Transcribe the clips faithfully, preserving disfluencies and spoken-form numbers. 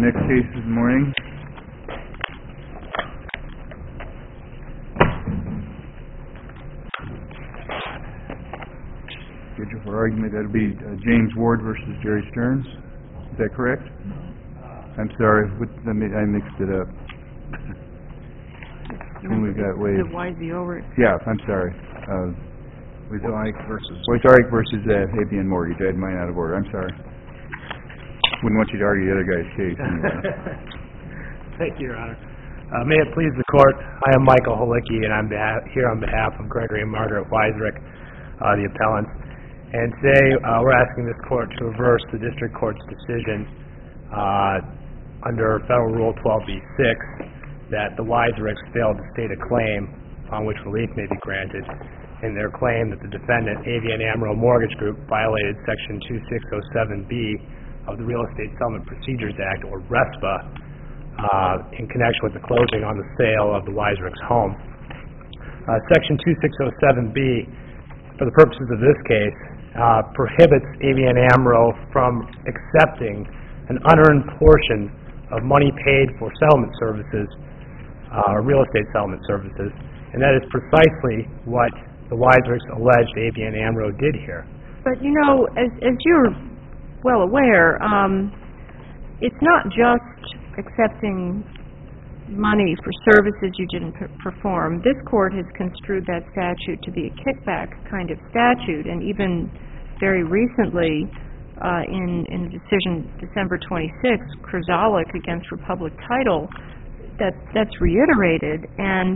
next case this morning. Schedule for argument, that'll be uh, James Ward versus Jerry Stearns. Is that correct? I'm sorry, what, I mixed it up. When we've got ways. The Y Z over. Yeah, I'm sorry. Uh, Wojcik versus Wojcik versus uh, A B N Mortgage. I had mine out of order. I'm sorry. Wouldn't want you to argue the other guy's case. Anyway. Thank you, Your Honor. Uh, may it please the Court, I am Michael Halicki, and I'm beha- here on behalf of Gregory and Margaret Weisrich, uh, the appellants. And today uh, we're asking this Court to reverse the District Court's decision uh, under Federal Rule twelve B six that the Weisrichs failed to state a claim on which relief may be granted in their claim that the defendant, A B N AMRO Mortgage Group, violated Section twenty-six oh seven B of the Real Estate Settlement Procedures Act, or RESPA, uh, in connection with the closing on the sale of the Weisrichs' home. Uh, Section twenty-six oh seven B, for the purposes of this case, uh, prohibits A B N AMRO from accepting an unearned portion of money paid for settlement services, uh, real estate settlement services, and that is precisely what the Weisrichs alleged A B N AMRO did here. But, you know, as, as you're well aware, um, it's not just accepting money for services you didn't p- perform. This Court has construed that statute to be a kickback kind of statute, and even very recently, uh, in, in the decision December twenty-sixth, Krzalik against Republic Title, that, that's reiterated. And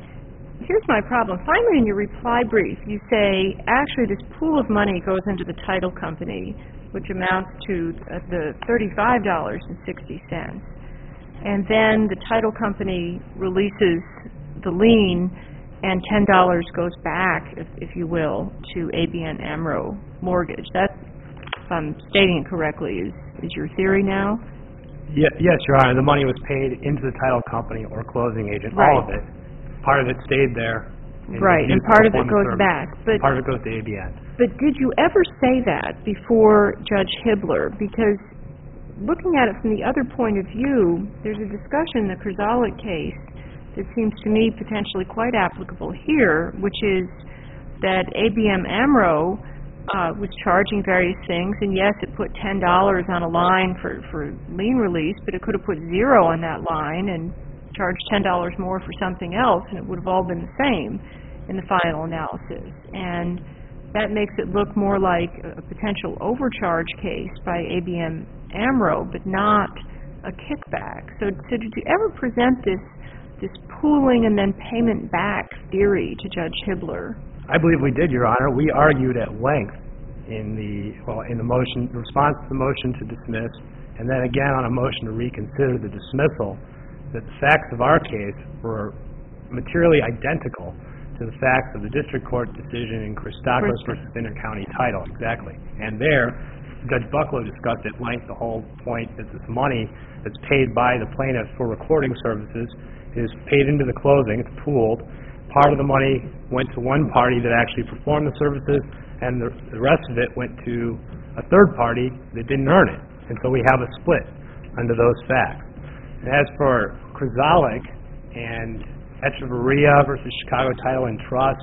here's my problem. Finally, in your reply brief, you say, actually, this pool of money goes into the title company, which amounts to uh, the thirty-five dollars and sixty cents. And then the title company releases the lien, and ten dollars goes back, if, if you will, to A B N AMRO Mortgage. That, if I'm stating it correctly, is, is your theory now? Ye- yes, Your Honor. The money was paid into the title company or closing agent, Right. all of it. Part of it stayed there. And Right, and part of it goes back. But part of it goes to A B N. But did you ever say that before Judge Hibbler? Because looking at it from the other point of view, there's a discussion in the Krzalik case that seems to me potentially quite applicable here, which is that A B N AMRO uh, was charging various things, and yes, it put ten dollars on a line for, for lien release, but it could have put zero on that line and charged ten dollars more for something else, and it would have all been the same in the final analysis. And that makes it look more like a potential overcharge case by A B N AMRO, but not a kickback. So, so did you ever present this this pooling and then payment back theory to Judge Hibbler? I believe we did, Your Honor. We argued at length in the well in the motion, the response to the motion to dismiss, and then again on a motion to reconsider the dismissal, that the facts of our case were materially identical to the facts of the district court decision in Christakis versus Intercounty Title. Exactly. And there, Judge Bucklow discussed at length the whole point that this money that's paid by the plaintiff for recording services is paid into the closing. It's pooled. Part of the money went to one party that actually performed the services, and the, the rest of it went to a third party that didn't earn it. And so we have a split under those facts. And as for Krzalik and Echeverria versus Chicago Title and Trust,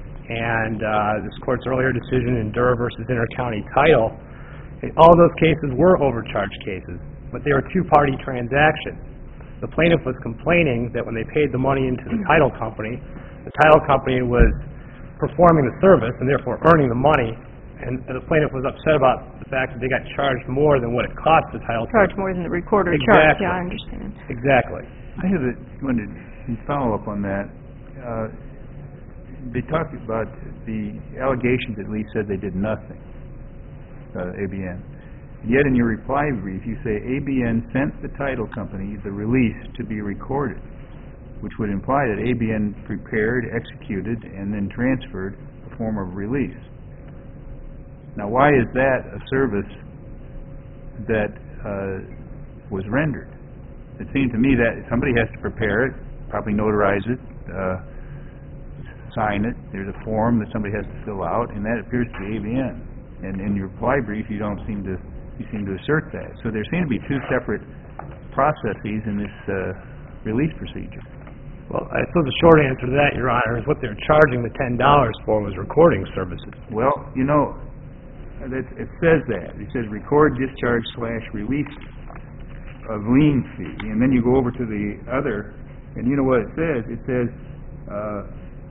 and uh, this court's earlier decision in Durr versus Intercounty Title, all those cases were overcharge cases, but they were two-party transactions. The plaintiff was complaining that when they paid the money into the title company, the title company was performing the service and therefore earning the money, and the plaintiff was upset about the fact that they got charged more than what it cost the title company. Charged more than the recorder Exactly. charged, yeah, I understand. Exactly. I have a, wanted to follow up on that. Uh, they talked about the allegations at least said they did nothing, uh, A B N. Yet in your reply brief, you say A B N sent the title company the release to be recorded, which would imply that A B N prepared, executed, and then transferred a form of release. Now, why is that a service that uh, was rendered? It seemed to me that somebody has to prepare it, probably notarize it, uh, sign it. There's a form that somebody has to fill out, and that appears to be A B N. And in your reply brief, you don't seem to you seem to assert that. So there seem to be two separate processes in this uh, release procedure? Well, I suppose the short answer to that, Your Honor, is what they're charging the ten dollars for was recording services. Well, you know, it, it says that. It says record, discharge, slash, release of lien fee. And then you go over to the other, and you know what it says? It says, uh,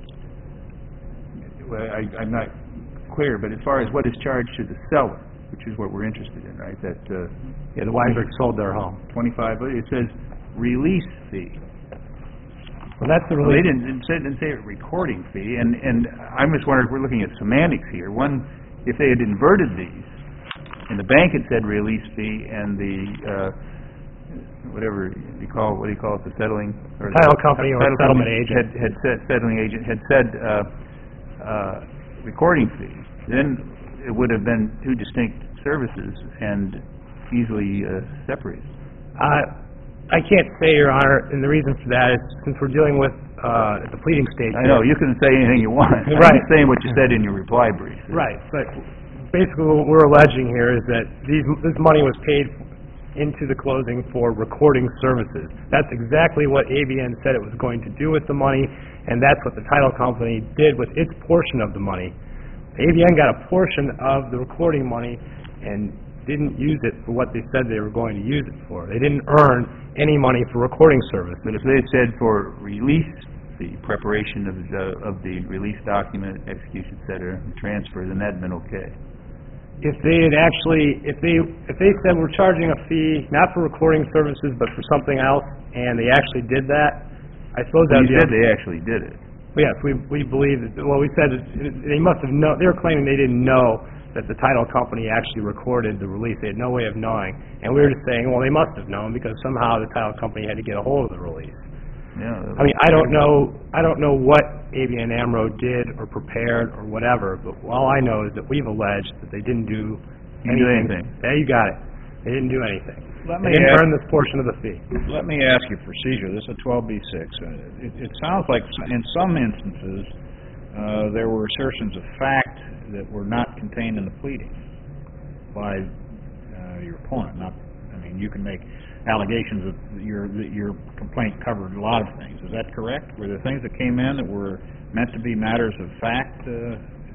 well, I, I'm not clear, but as far as what is charged to the seller, which is what we're interested in, right? That uh, Yeah, the Weinberg sold their home. twenty-five, it says release fee. Well, that's the Well, they release. didn't, it said- didn't say recording fee, and, and I'm just wondering if we're looking at semantics here. One, if they had inverted these, and the bank had said release fee, and the, uh, whatever you call, what do you call it, the settling? or the- Title company or title settlement company agent. Had, had said, settling agent had said, uh, uh, recording fee, then it would have been two distinct services and easily uh, separated. Uh, I can't say, Your Honor, and the reason for that is since we're dealing with, uh, at the pleading stage. I know, you can say anything you want. I'm Right. just saying what you said in your reply brief. Right, but basically what we're alleging here is that these, this money was paid into the closing for recording services. That's exactly what A B N said it was going to do with the money, and that's what the title company did with its portion of the money. A B N got a portion of the recording money and didn't use it for what they said they were going to use it for. They didn't earn any money for recording services. But if they had said for release, the preparation of the, of the release document, execution, et cetera, and transfer, then that'd been okay. If they had actually, if they, if they said we're charging a fee, not for recording services, but for something else, and they actually did that, I suppose Well, that'd you be... said they actually did it. Yes, we, we believe that, well, we said that they must have known, they were claiming they didn't know that the title company actually recorded the release. They had no way of knowing. And we were just saying, well, they must have known because somehow the title company had to get a hold of the release. Yeah. I mean, I don't know, I don't know what A B N AMRO did or prepared or whatever, but all I know is that we've alleged that they didn't do Didn't do anything. anything. Yeah, you got it. They didn't do anything. Let They me didn't ask, earn this portion of the fee. let me ask you procedure. This is a twelve B six. Uh, It, it sounds like s- in some instances, uh, there were assertions of fact that were not contained in the pleading by uh, your opponent. Not, I mean, you can make allegations that your that your complaint covered a lot of things. Is that correct? Were there things that came in that were meant to be matters of fact uh,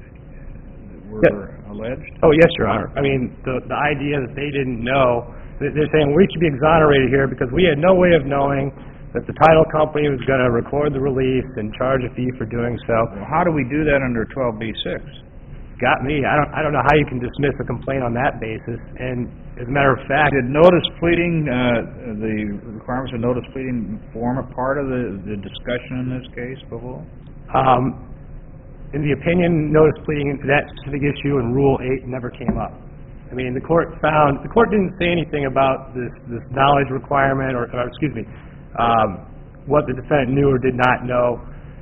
that were Yeah. alleged? Oh, yes, Your Honor. I mean, the, the idea that they didn't know, that they're saying we should be exonerated here because we had no way of knowing that the title company was going to record the release and charge a fee for doing so. Well, how do we do that under twelve B six? Got me. I don't, I don't know how you can dismiss a complaint on that basis. And as a matter of fact, Did notice pleading, uh, the requirements of notice pleading form a part of the, the discussion in this case below? um, in the opinion, notice pleading into that specific issue in Rule eight never came up. I mean, the court found, the court didn't say anything about this, this knowledge requirement, or, or excuse me, um, what the defendant knew or did not know,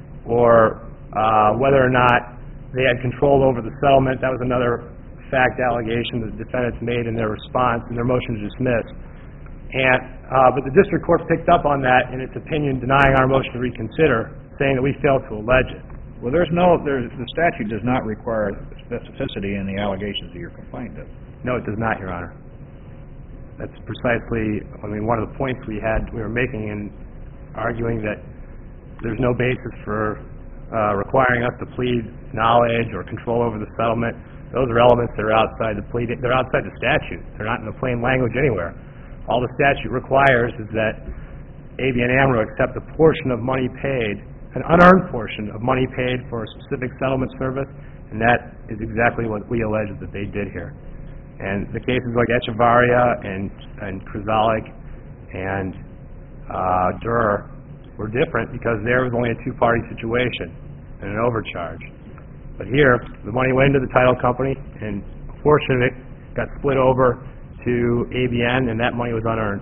or uh, whether or not they had control over the settlement. That was another fact allegation that the defendants made in their response, in their motion to dismiss. And, uh, but the district court picked up on that in its opinion, denying our motion to reconsider, saying that we failed to allege it. Well, there's no, there's, the statute does not require specificity in the allegations of your complaint, does it? No, it does not, Your Honor. That's precisely, I mean, one of the points we had, we were making in arguing that there's no basis for uh, requiring us to plead knowledge or control over the settlement. Those are elements that are outside the pleading, they're outside the statute. They're not in the plain language anywhere. All the statute requires is that A B N AMRO accept a portion of money paid, an unearned portion of money paid for a specific settlement service, and that is exactly what we allege that they did here. And the cases like Echevarria and, and Krasalik and uh, Durer were different because there was only a two-party situation and an overcharge. But here, the money went into the title company, and a portion of it got split over to A B N, and that money was unearned.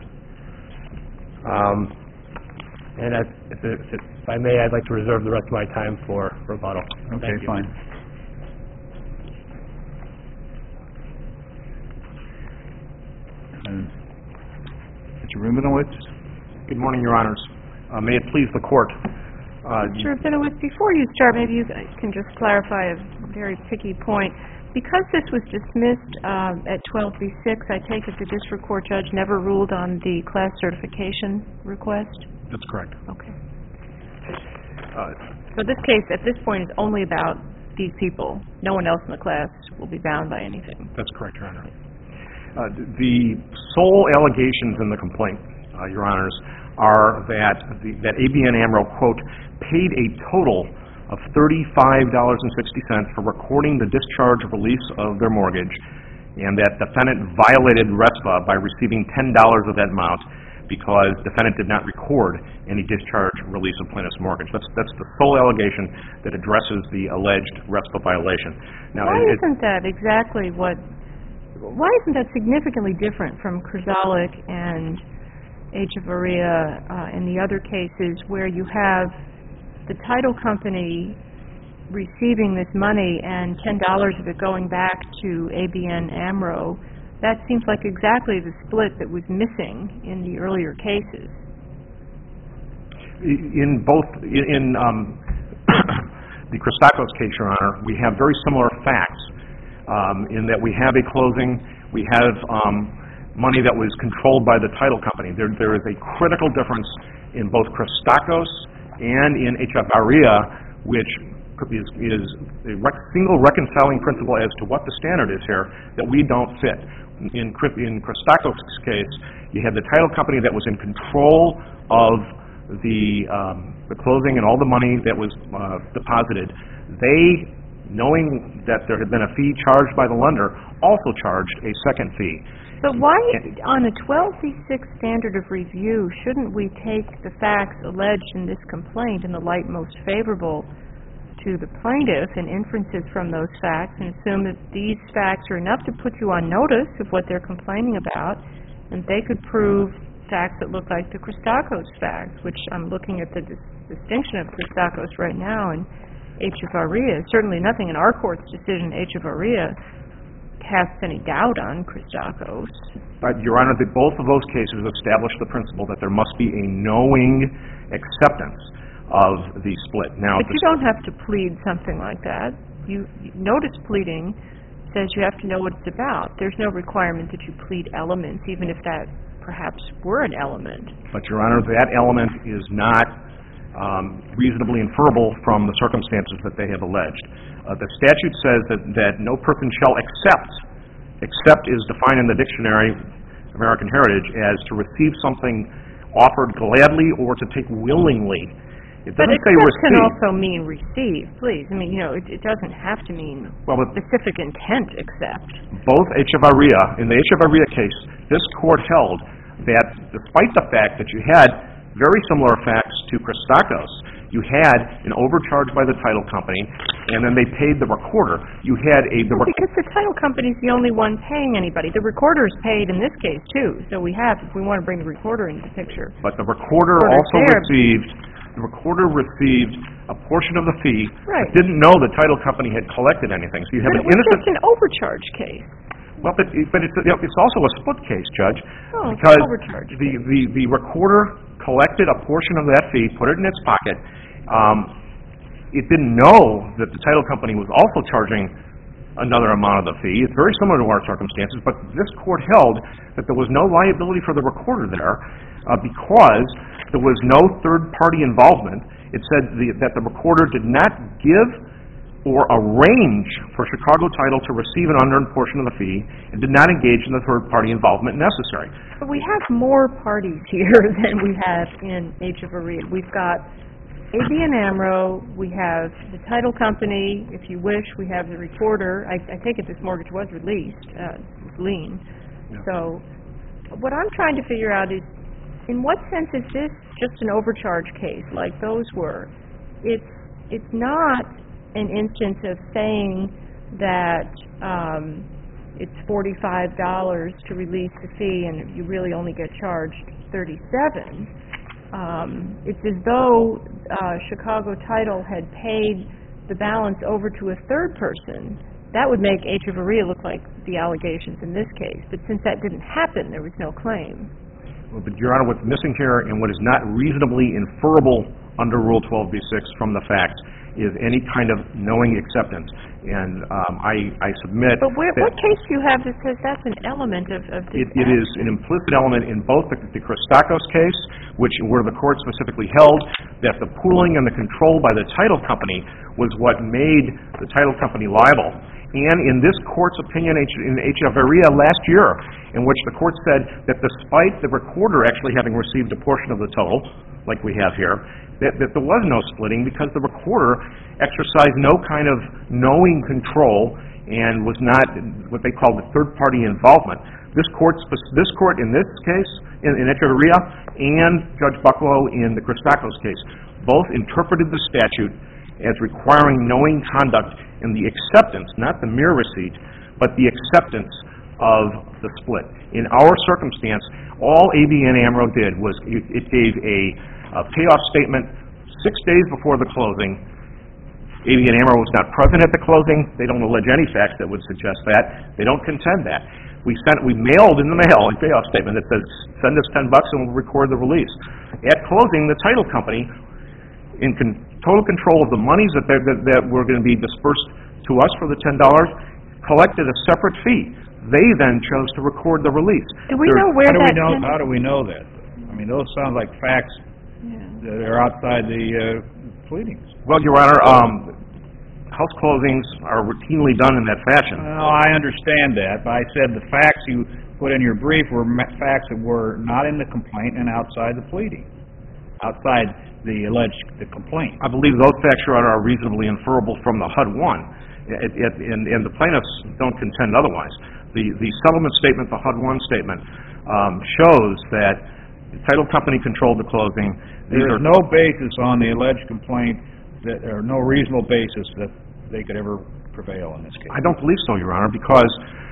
Um, and if, if, it, if I may, I'd like to reserve the rest of my time for rebuttal. Okay, Thank you. fine. And Mister Rubinowitz? Good morning, Your Honors. Uh, May it please the Court. Uh, Mister Rabinowitz, before you start, maybe you can just clarify a very picky point. Because this was dismissed uh, at twelve B six, I take it the district court judge never ruled on the class certification request? That's correct. Okay. Uh, So this case, at this point, is only about these people. No one else in the class will be bound by anything. That's correct, Your Honor. Uh, The sole allegations in the complaint, uh, Your Honors, are that the, that A B N AMRO, quote, paid a total of thirty-five dollars and sixty cents for recording the discharge release of their mortgage, and that defendant violated RESPA by receiving ten dollars of that amount because defendant did not record any discharge release of plaintiff's mortgage. That's that's the sole allegation that addresses the alleged RESPA violation. Now, Why it, isn't that exactly what, why isn't that significantly different from Krasalik and Echevarria uh, and the other cases where you have the title company receiving this money and ten dollars of it going back to A B N AMRO? That seems like exactly the split that was missing in the earlier cases. in both, in, in um, the Christakos case, Your Honor, we have very similar facts um, in that we have a closing, we have um, money that was controlled by the title company. There, there is a critical difference in both Christakos and in Echevarria, which is, is a rec single reconciling principle as to what the standard is here that we don't fit. In, in Christakos' case, you had the title company that was in control of the, um, the closing and all the money that was uh, deposited. They, knowing that there had been a fee charged by the lender, also charged a second fee. But why, on a twelve B six standard of review, shouldn't we take the facts alleged in this complaint in the light most favorable to the plaintiff and inferences from those facts and assume that these facts are enough to put you on notice of what they're complaining about, and they could prove facts that look like the Christakos facts, which I'm looking at the dis distinction of Christakos right now and Echevarria. Certainly nothing in our court's decision, Echevarria, casts any doubt on Christakos. But, Your Honor, that both of those cases establish the principle that there must be a knowing acceptance of the split. Now, but you don't have to plead something like that. You, notice pleading says you have to know what it's about. There's no requirement that you plead elements, even if that perhaps were an element. But, Your Honor, that element is not um, reasonably inferable from the circumstances that they have alleged. Uh, the statute says that, that no person shall accept, accept is defined in the dictionary, American Heritage, as to receive something offered gladly or to take willingly. It but doesn't say accept can receive. also mean receive, please. I mean, you know, it, it doesn't have to mean well, but specific intent accept. Both Echevarria, in the Echevarria case, this court held that despite the fact that you had very similar facts to Christakos, you had an overcharge by the title company, and then they paid the recorder. You had a... The well, because the title company's the only one paying anybody. The recorder's paid in this case, too. So we have, if we want to bring the recorder into the picture. But the recorder Recorder's also there. received... The recorder received a portion of the fee, right. but didn't know the title company had collected anything. So you have but an it was innocent... just an overcharge case. Well, but, but it's, you know, it's also a split case, Judge, Oh, because overcharge the, the, the recorder collected a portion of that fee, put it in its pocket. Um, it didn't know that the title company was also charging another amount of the fee. It's very similar to our circumstances, but this court held that there was no liability for the recorder there uh, because there was no third-party involvement. It said the, that the recorder did not give or arrange for Chicago Title to receive an unearned portion of the fee and did not engage in the third-party involvement necessary. But we have more parties here than we have in Echevarria. We've got A B N AMRO, we have the title company, if you wish, we have the recorder. I, I take it this mortgage was released, uh, lien. Yeah. So what I'm trying to figure out is, in what sense is this just an overcharge case like those were? It's, it's not an instance of saying that um, it's forty-five dollars to release the fee and you really only get charged thirty-seven dollars. Um, it's as though uh, Chicago Title had paid the balance over to a third person. That would make Echevarria look like the allegations in this case. But since that didn't happen, there was no claim. Well, but, Your Honor, what's missing here and what is not reasonably inferable under Rule twelve B six from the facts is any kind of knowing acceptance. And um, I, I submit But where, that what case do you have that says that's an element of, of this it, it is an implicit element in both the, the Christakos case, which where the court specifically held that the pooling and the control by the title company was what made the title company liable. And in this court's opinion in Echeverria last year, in which the court said that despite the recorder actually having received a portion of the total, like we have here, that, that there was no splitting because the recorder exercised no kind of knowing control and was not what they call the third-party involvement. This court, this court in this case, in, in Echeverria, and Judge Bucklow in the Christakos case, both interpreted the statute as requiring knowing conduct in the acceptance, not the mere receipt, but the acceptance of the split. In our circumstance, all A B N AMRO did was it, it gave a, a payoff statement six days before the closing. A B N AMRO was not present at the closing. They don't allege any facts that would suggest that. They don't contend that. We sent, we mailed in the mail a payoff statement that says, send us ten bucks and we'll record the release. At closing, the title company, in con- total control of the monies that, that, that were going to be dispersed to us for the ten dollars, collected a separate fee. They then chose to record the release. Do we There- know where how do we that... know, ten- how do we know that? I mean, those sound like facts Yeah. that are outside the uh, pleadings. Well, Your Honor, um, house closings are routinely done in that fashion. Well, I understand that, but I said the facts you put in your brief were ma- facts that were not in the complaint and outside the pleading, outside the alleged the complaint. I believe those facts, Your Honor, are reasonably inferable from the H U D one, It- it- and, and the plaintiffs don't contend otherwise. The, the settlement statement, the H U D one statement, um, shows that the title company controlled the closing. These There are is no basis on the alleged complaint, that or no reasonable basis that they could ever prevail in this case. I don't believe so, Your Honor, because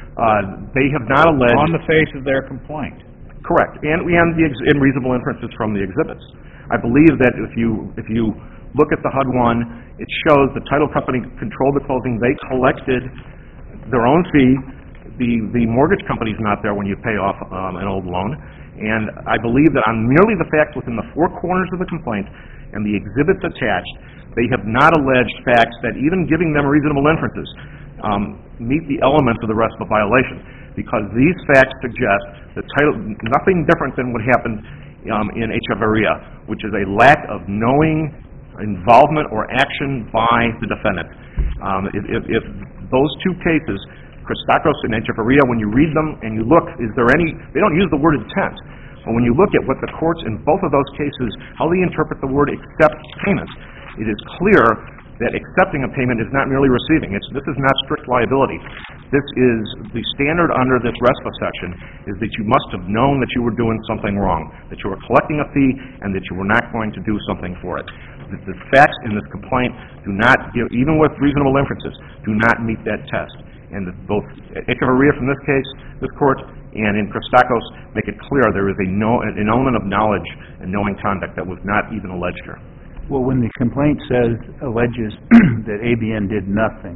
uh, they have not alleged... On the face of their complaint. Correct, and we have the ex- and reasonable inferences from the exhibits. I believe that if you if you look at the H U D one, it shows the title company controlled the closing. They collected their own fee. The the mortgage company's not there when you pay off um, an old loan. And I believe that on merely the facts within the four corners of the complaint and the exhibits attached, they have not alleged facts that, even giving them reasonable inferences, um, meet the elements of the rest of the violation. Because these facts suggest that title, nothing different than what happened um, in Echeverria, which is a lack of knowing involvement or action by the defendant. Um, if, if, if those two cases, Christakos and Echeverria, when you read them and you look, is there any, they don't use the word intent, but when you look at what the courts in both of those cases, how they interpret the word accept payments, it is clear that accepting a payment is not merely receiving. It's, this is not strict liability. This is the standard under this RESPA section, is that you must have known that you were doing something wrong, that you were collecting a fee, and that you were not going to do something for it. The, the facts in this complaint do not give, even with reasonable inferences, do not meet that test. And the, both Echeverria from this case, this court, and in Christakos make it clear there is a no, an element of knowledge and knowing conduct that was not even alleged here. Well, when the complaint says, alleges that A B N did nothing,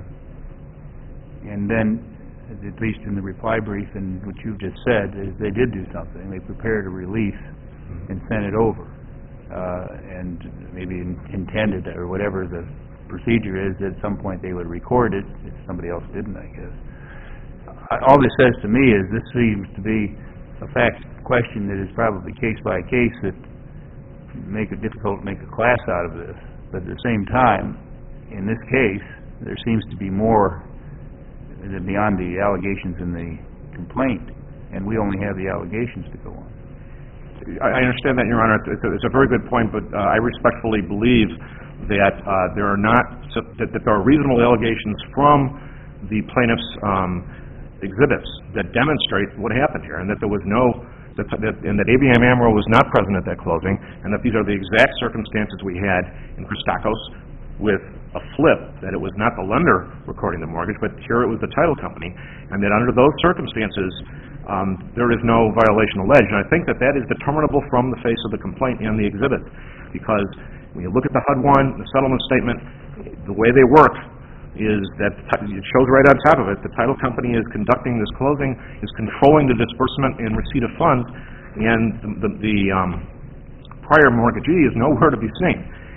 and then, at least in the reply brief and what you've just said, is they did do something. They prepared a release and sent it over, uh, and maybe in- intended, or whatever the procedure is, that at some point they would record it, if somebody else didn't, I guess. I- All this says to me is this seems to be a fact question that is probably case by case, that make it difficult to make a class out of this. But at the same time, in this case, there seems to be more than beyond the allegations in the complaint, and we only have the allegations to go on. I I understand that, Your Honor. It's a, it's a very good point, but uh, I respectfully believe that uh, there are not that, that there are reasonable allegations from the plaintiff's um, exhibits that demonstrate what happened here, and that there was no that, that and that A B M AMRO was not present at that closing, and that these are the exact circumstances we had in Christakos, with a flip, that it was not the lender recording the mortgage, but here it was the title company, and that under those circumstances, um, there is no violation alleged. And I think that that is determinable from the face of the complaint and the exhibit, because when you look at the H U D one, the settlement statement, the way they work is that it shows right on top of it, the title company is conducting this closing, is controlling the disbursement and receipt of funds, and the, the, the um, prior mortgagee is nowhere to be seen.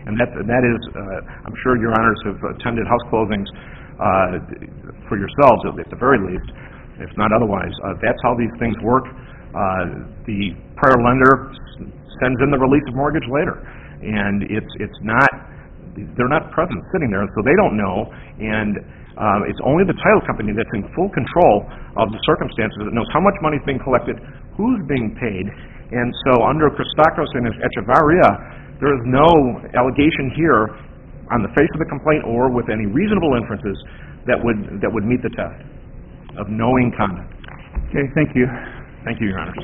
And that, that is, uh, I'm sure your honors have attended house closings uh, for yourselves, at the very least, if not otherwise. Uh, that's how these things work. Uh, the prior lender sends in the release of mortgage later, and it's it's not, they're not present sitting there, so they don't know, and um, it's only the title company that's in full control of the circumstances, that knows how much money is being collected, who's being paid. And so under Christakis and Echevarria, there is no allegation here on the face of the complaint or with any reasonable inferences that would that would meet the test of knowing conduct. Okay, thank you. Thank you, Your Honors.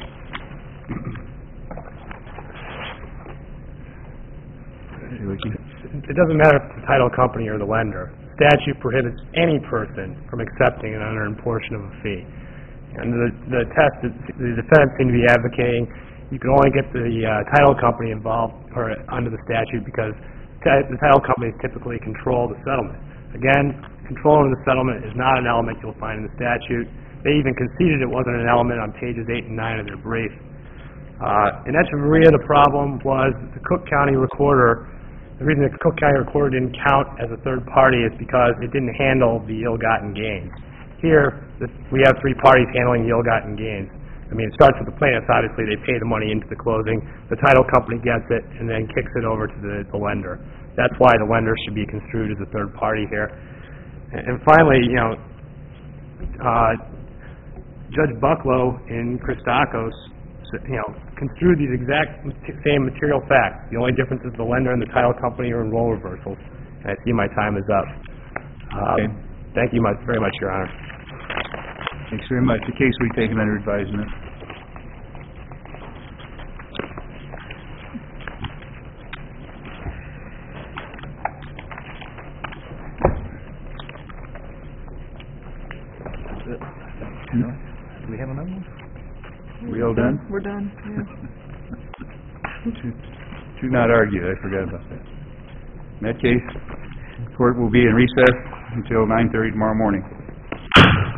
It doesn't matter if it's the title company or the lender. Statute prohibits any person from accepting an unearned portion of a fee. And the, the test that the defense seem to be advocating, you can only get the uh, title company involved or under the statute because t- the title companies typically control the settlement. Again, controlling the settlement is not an element you'll find in the statute. They even conceded it wasn't an element on pages eight and nine of their brief. Uh, in Echevarria, the problem was the Cook County recorder. The reason the Cook County recorder didn't count as a third party is because it didn't handle the ill-gotten gains. Here, the, we have three parties handling the ill-gotten gains. I mean, it starts with the plaintiffs. Obviously, they pay the money into the closing. The title company gets it and then kicks it over to the, the lender. That's why the lender should be construed as a third party here. And, and finally, you know, uh, Judge Bucklow in Christakis, you know, construed these exact same material facts. The only difference is the lender and the title company are in role reversals. And I see my time is up. Um, Okay. Thank you much, very much, Your Honor. Thanks very much. The case will be taken under advisement. Do we have another one? We all done? We're done, yeah. Do not argue, I forgot about that. In that case, the court will be in recess until nine thirty tomorrow morning.